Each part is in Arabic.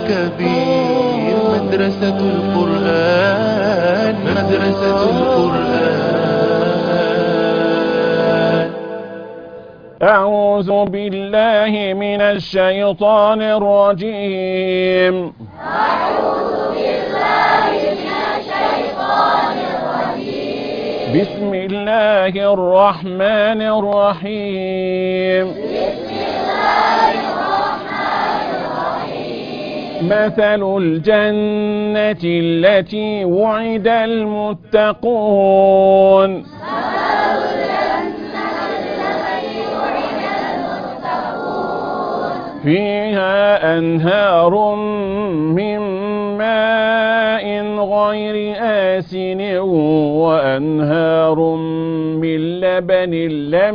كبير. مدرسة القرآن، مدرسة القرآن. أعوذ بالله من الشيطان الرجيم. أعوذ بالله من الشيطان الرجيم. بسم الله الرحمن الرحيم. بسم الله الرحمن الرحيم. مثل الجنة التي وعد المتقون. فيها أنهار من ماء غير آسن وأنهار من لبن لم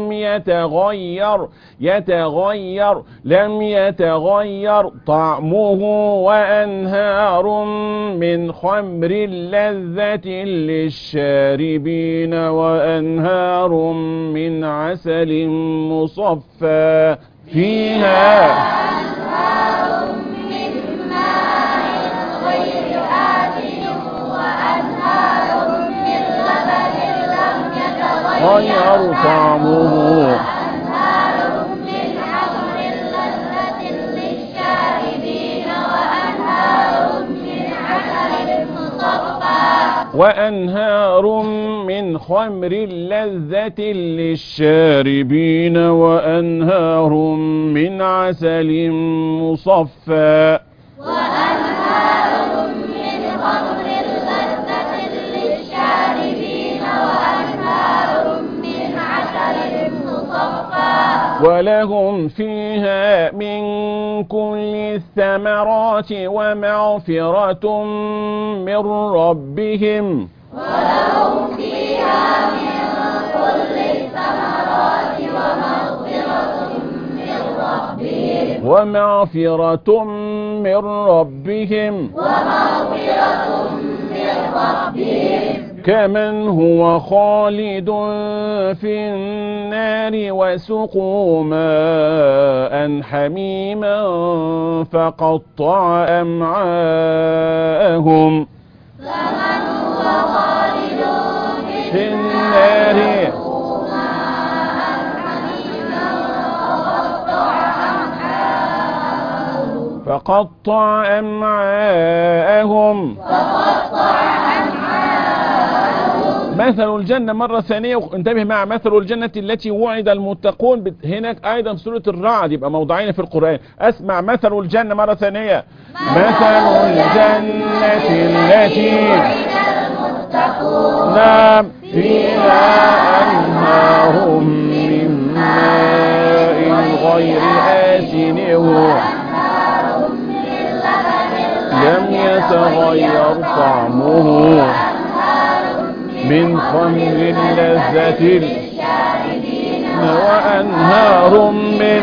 يتغير طعمه وأنهار من خمر لذة للشاربين وأنهار من عسل مصفى فيها أنهار من ماء غير آسن وأنهار من لبن لم يتغير طعمه وأنهار من خمر لذة للشاربين وأنهار من عسل مصفى وأنهار من خمر لذة للشاربين وأنهار من عسل مصفى وأنهار من خمر لذة للشاربين وأنهار من عسل مصفى ولهم فيها من كل الثمرات ومغفرة من ربهم ولهم فيها من كل الثمرات ومغفرة من ربهم كمن هو خالد في النار وسقوا ماء حميما فقطع أمعاءهم كمن هو خالد في النار فقطع أمعاءهم مثل الجنة مرة ثانية. انتبه مع مثل الجنة التي وعد المتقون هناك أيضا في سورة الرعد، يبقى موضعين في القرآن. أسمع مثل الجنة مرة ثانية. مثل الجنة التي وعد المتقون نعم فيها أنهار من ماء غير آسن لم يتغير طعمه من خمر لذة وأنهار من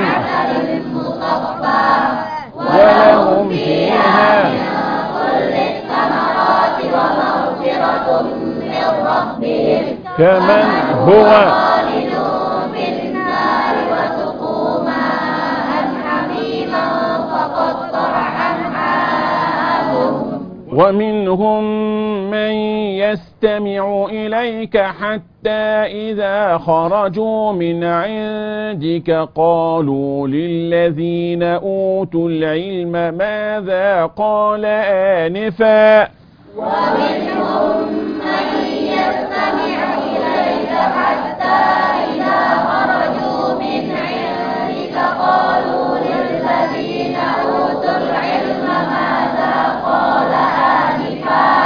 ولهم فيها كل الثمرات ومغفرة من ربهم كمن هو خالدوا في النار وسقوا ماء حميما فقطع أمعاءهم ومنهم من يستمع إليك حتى إذا خرجوا من عندك قالوا للذين أوتوا العلم ماذا قال آنفا ومنهم من يستمع إليك حتى إذا خرجوا من عندك قالوا للذين أوتوا العلم ماذا قال آنفا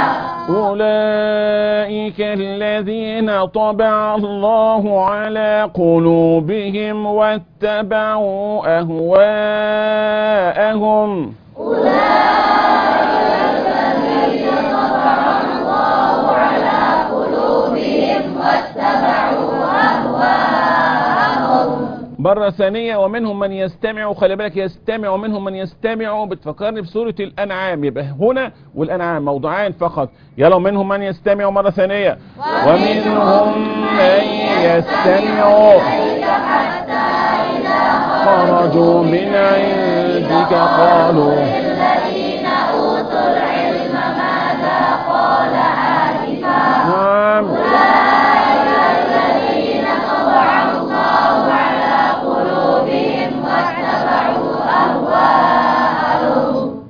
أولئك الذين طبع الله على قلوبهم واتبعوا أهواءهم مرة ثانية. ومنهم من يستمع، خلي بالك يستمع، ومنهم من يستمع بتفكرني بسورة الأنعام، يبقى هنا والأنعام موضوعين فقط. يلا منهم من يستمع مرة ثانية. ومنهم من يستمع خرجوا من عندك قالوا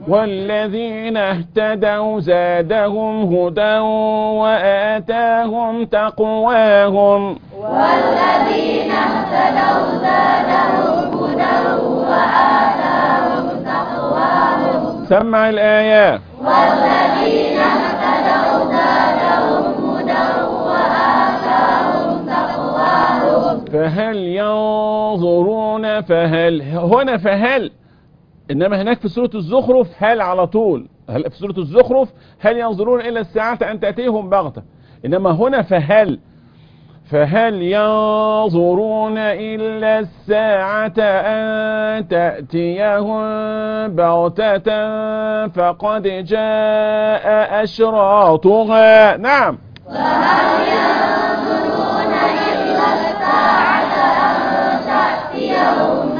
والذين اهتدوا زادهم هدى وآتاهم تقواهم والذين اهتدوا زادهم هدى وآتاهم تقواهم سمع الآية والذين اهتدوا زادهم هدى وآتاهم تقواهم فهل ينظرون فهل هنا فهل إنما هناك في سورة الزخرف هل على طول في سورة الزخرف هل ينظرون إلى الساعة أن تأتيهم بغتة إنما هنا فهل ينظرون إلا الساعة أن تأتيهم بغتة فقد جاء أشراطها نعم فهل ينظرون إلا الساعة أن تأتيهم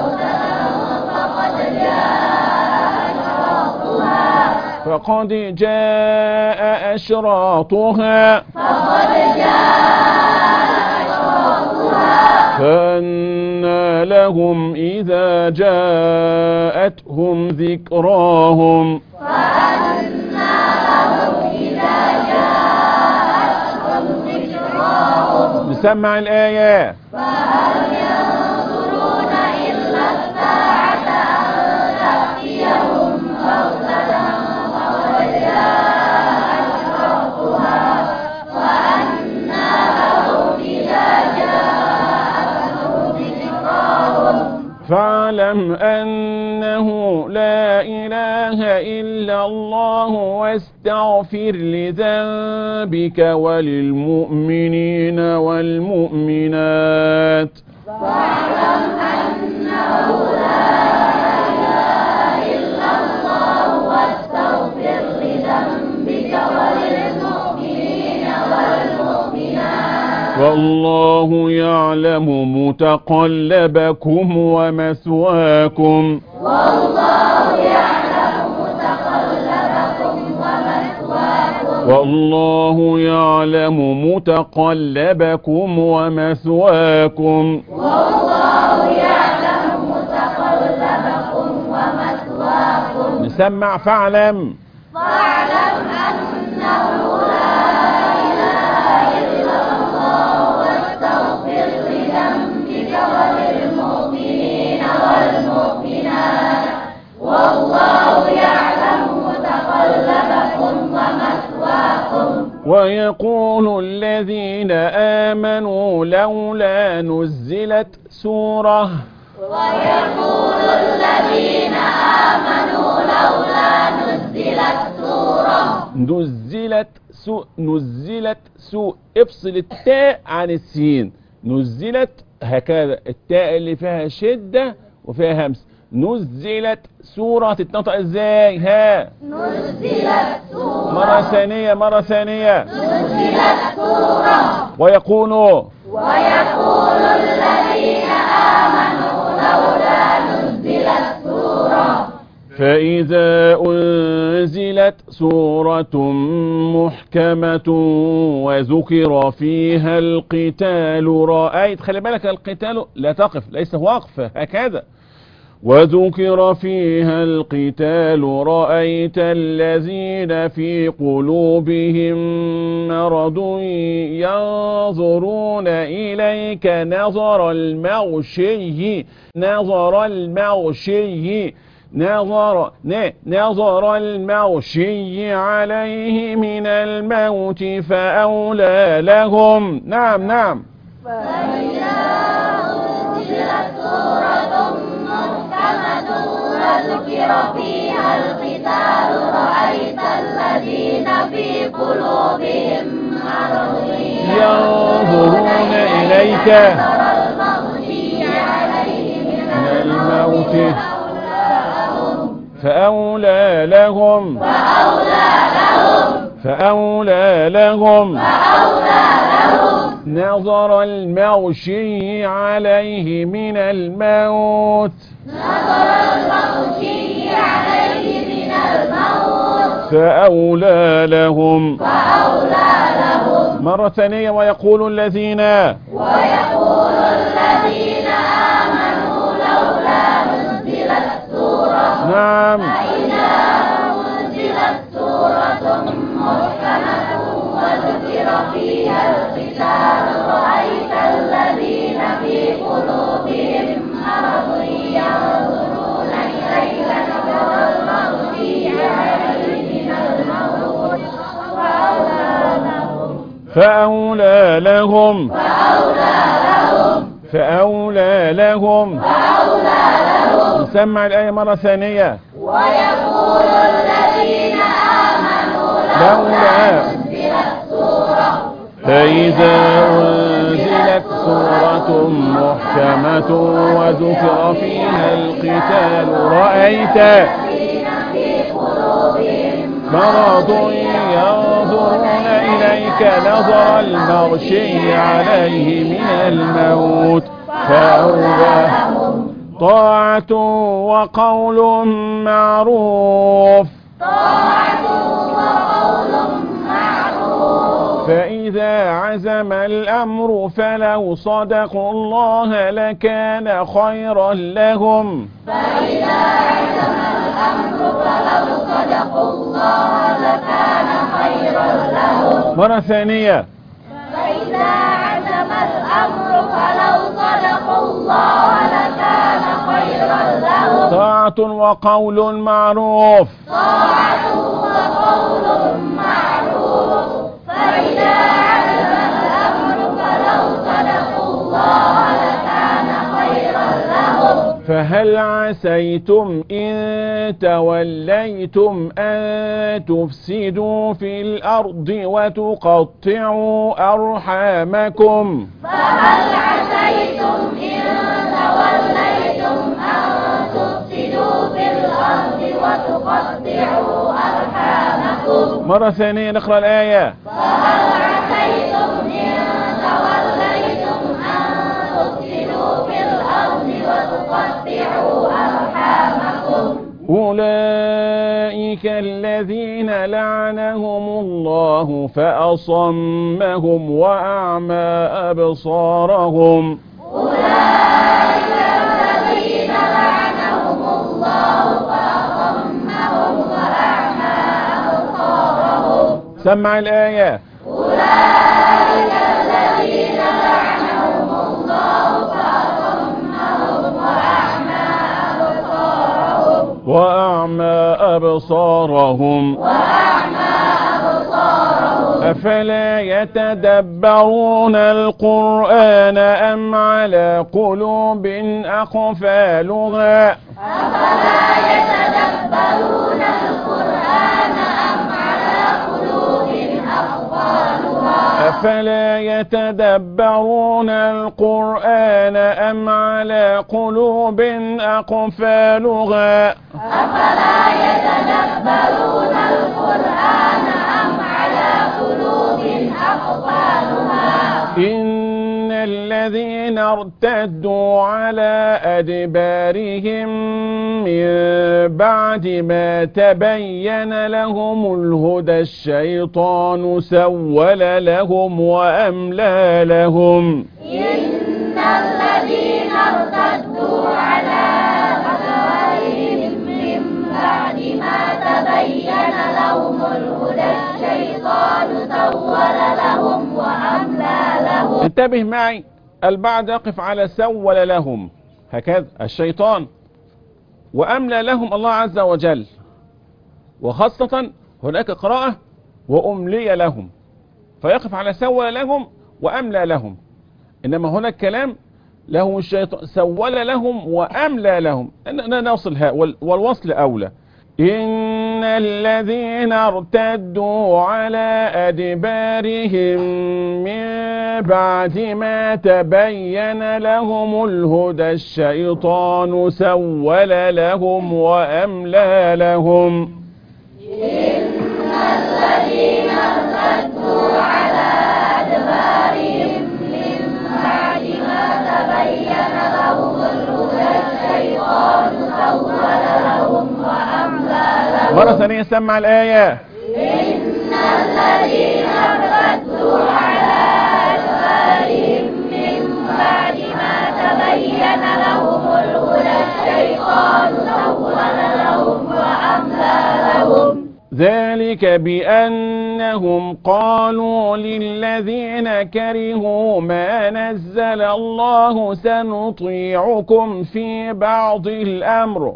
فقد جاء أشراطها فأنى لهم إذا جاءتهم ذكراهم نسمع الآية فهل ينظرون إلا الساعة أن تأتيهم بغتة فقد جاء أشراطها وأنى لهم إذا جاءتهم ذكراهم فاعلم أنه لا إله إلا الله واستغفر لذنبك وللمؤمنين والمؤمنات واعلم أنه لا إله إلا الله واستغفر لذنبك وللمؤمنين والمؤمنات والله يعلم متقلبكم ومثواكم والله يعلم متقلبكم ومثواكم والله يعلم متقلبكم ومثواكم والله يعلم متقلبكم ومثواكم نسمع فاعلم فاعلم أنه لا إله إلا الله واستغفر لذنبك وللمؤمنين والمؤمنات والله يعلم متقلبكم ومثواكم ويقول الذين آمنوا لولا نزلت سورة ويقول الذين آمنوا لولا نزلت سورة نزلت افصل التاء عن السين نزلت هكذا التاء اللي فيها شدة وفيها همس نزلت سورة تتنطق ازاي ها نزلت سورة مرة ثانية نزلت سورة ويقول الذين آمنوا لولا نزلت سورة فإذا أنزلت سورة محكمة وذكر فيها القتال رأيت خلي بالك القتال لا تقف ليس وقف هكذا وذكر فيها القتال رأيت الذين في قلوبهم مرض ينظرون إليك نظر المغشي عليه من الموت فأولى لهم نعم فإذا أنزلت سورة محكمة وذكر فيها القتال رأيت الذين في قلوبهم مرض ينظرون إليك نظر المغشي عليه من الموت فأولى لهم نظر المغشي عليه من الموت فأولى لهم مرة ثانية ويقول الذين آمنوا لولا نزلت سورة فإذا فأولى لهم فأولى لهم نسمع الآية مرة ثانية. ويقول الذين آمنوا لولا أنزلت سورة فإذا أنزلت سورة محكمة وذكر فيها القتال رأيت الذين في قلوبهم مرض ينظرون إليك نظر المغشي عليه من الموت فأولى طاعة وقول معروف فإذا عزم الأمر فلو صدقوا الله لكان خيرا لهم. فإذا عزم الأمر فلو صدقوا الله لكان خيرا لهم. مرة ثانية. فإذا عزم الأمر فلو صدقوا الله لكان خيرا لهم. طاعة وقول معروف طاعة وقول معروف فإذا عزم الأمر فلو صدقوا الله لكان خيرا لهم. فهل عسيتم إن توليتم أن تفسدوا في الأرض وتقطعوا أرحامكم. فهل عسيتم إن توليتم أن تفسدوا في الأرض وتقطعوا أرحامكم. مرة ثانية نقرأ الآية. فهل عسيتم إن توليتم أن تفسدوا في الأرض وتقطعوا أرحامكم. أولئك الذين لعنهم الله فأصمهم وأعمى أبصارهم. أولئك الذين لعنهم الله فأصمهم وأعمى أبصارهم. سمع الآية. أولئك الذين لعنهم الله فأصمهم وأعمى أبصارهم. أفلا يتدبرون القرآن أم على قلوب أقفالها. أفلا يتدبرون القرآن أم على قلوب أقفالها. أفلا يتدبرون القرآن أم على قلوب أقفالها. أفلا يتدبرون القرآن أم على قلوب أقفالها. إن الذين ارتدوا على أدبارهم من بعد ما تبين لهم الهدى الشيطان سول لهم وأملى لهم. إن الذين ارتدوا على أدبارهم من بعد ما تبين لهم الهدى الشيطان سول لهم وأملى لهم. انتبه معي، البعض يقف على سول لهم هكذا الشيطان، وأملى لهم الله عز وجل، وخاصة هناك قراءة وأملي لهم، فيقف على سول لهم وأملى لهم، إنما هناك كلام له الشيطان سول لهم وأملى لهم، نوصل هاء والوصل أولى. إن الذين ارتدوا على أدبارهم من بعد ما تبين لهم الهدى الشيطان سول لهم وأملى لهم. إن الذين ارتدوا على أدبارهم من بعد ما تبين لهم الهدى الشيطان سول لهم وأملى لهم. مرة ثانية سمع الآية. إن الذين ارتدوا على أدبارهم من بعد ما تبين لهم الهدى الشيطان سول لهم وأملى لهم. ذلك بأنهم قالوا للذين كرهوا ما نزل الله سنطيعكم في بعض الأمر.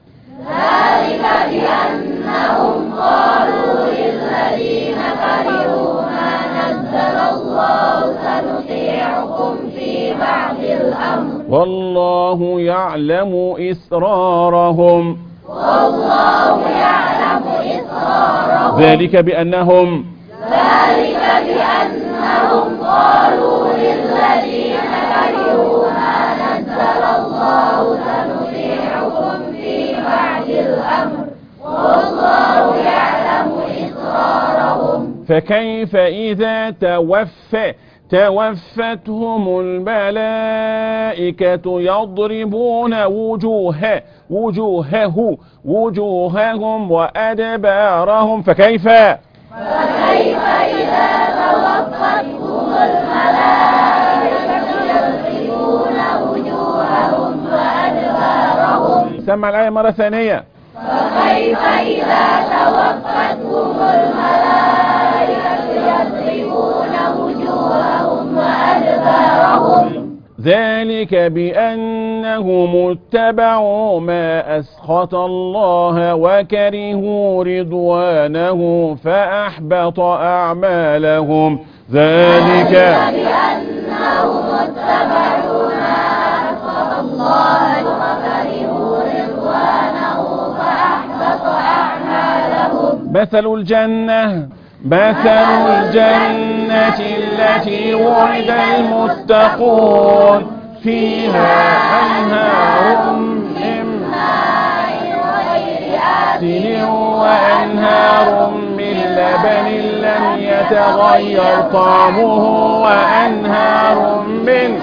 ذلك بأنهم قالوا للذين كرهوا ما نزل والله يعلم إسرارهم والله يعلم إسرارهم ذلك بأنهم قالوا للذين كرهوا ما نزل الله سنطيعكم في بعض الأمر والله يعلم إسرارهم فكيف إذا توفتهم الملائكة يضربون وجوههم وأدبارهم فكيف إذا توفتهم الملائكة يضربون وجوههم وأدبارهم سمع الآية مرة ثانية فكيف إذا توفتهم الملائكة يضربون وجوههم وأدبارهم ذلك بأنهم اتبعوا ما أسخط الله وكرهوا رضوانه فأحبط أعمالهم ذلك بأنهم اتبعوا ما أسخط الله وكرهوا رضوانه فأحبط أعمالهم مثل الجنة التي وعد المتقون فيها أنهار من ماء غير آسن وأنهار من لبن لم يتغير طعمه وأنهار من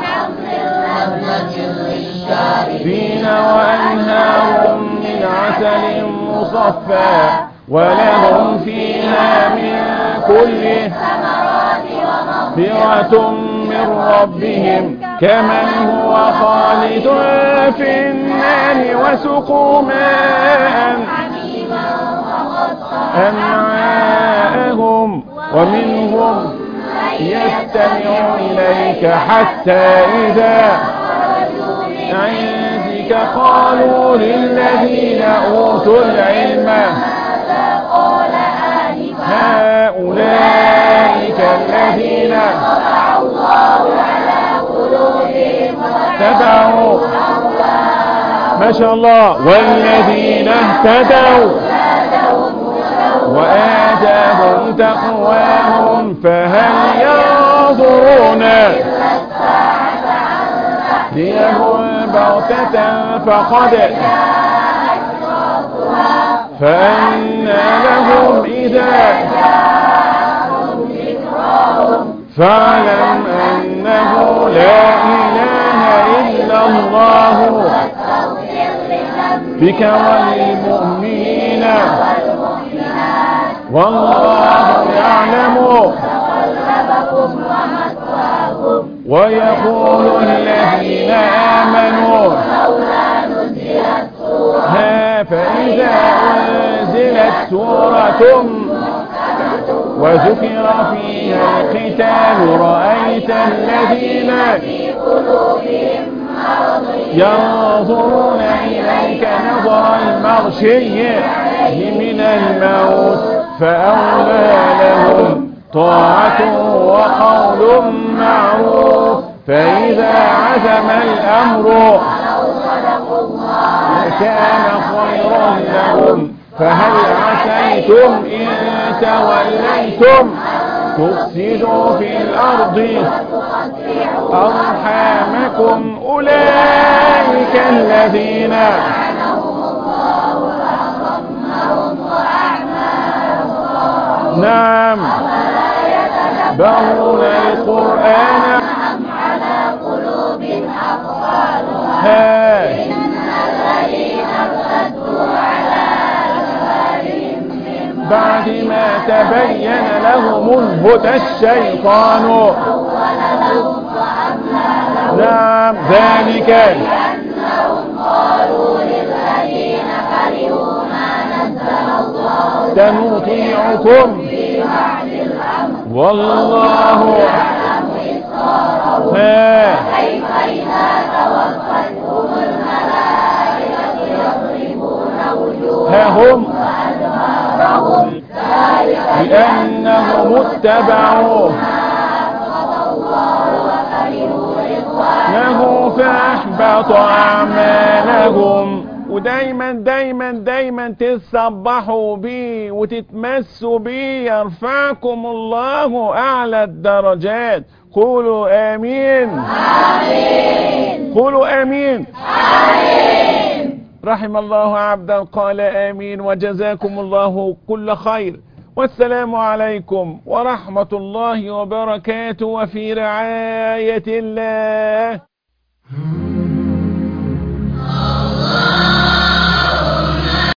للشاربين وأنهار من عسل مصفى ولهم فيها من كل مغفرة من ربهم كمن هو خالد في النار وسقوا ماء أمعاءهم ومنهم يستمع إليك حتى إذا عندك قالوا للذين أوتوا العلم هؤلاء الذين اتبعوا ما شاء الله والذين اهتدوا وآتاهم تقواهم فهل ينظرون ليهم بغتة فقد فأنى لهم إذا فاعلم أنه لا إله إلا الله بك والمؤمنين والله يعلم ويقول الذين آمنوا فإذا أنزلت سورة وذكر فيها القتال رأيت الذين ينظرون إليك نظر المغشي من الموت فأولى لهم طاعة وقول معروف فإذا عزم الأمر كان خيرا لهم فهل عسيتم إن توليتم تفسدوا في الأرض أرحامكم أولئك الذين نعم يتدبرون القرآن أم على قلوب أقفالها إن الذين ارتدوا على أدبارهم من بعد ما تبين لهم الهدى الشيطان نعم ذلك بأنهم قالوا للذين كرهوا ما نزل الله سنطيعكم في بعض الأمر والله يعلم إسرارهم كيف إذا توفتهم الملائكة يضربون وجوههم وأدبارهم ذلك بأنهم اتبعوا له فأحبط أعمالهم. ودايما دايما دايما تسبحوا بي وتتمسوا بي يرفعكم الله أعلى الدرجات. قولوا آمين. آمين. قولوا آمين. آمين. رحم الله عبدا قال آمين، وجزاكم الله كل خير، والسلام عليكم ورحمة الله وبركاته، وفي رعاية الله.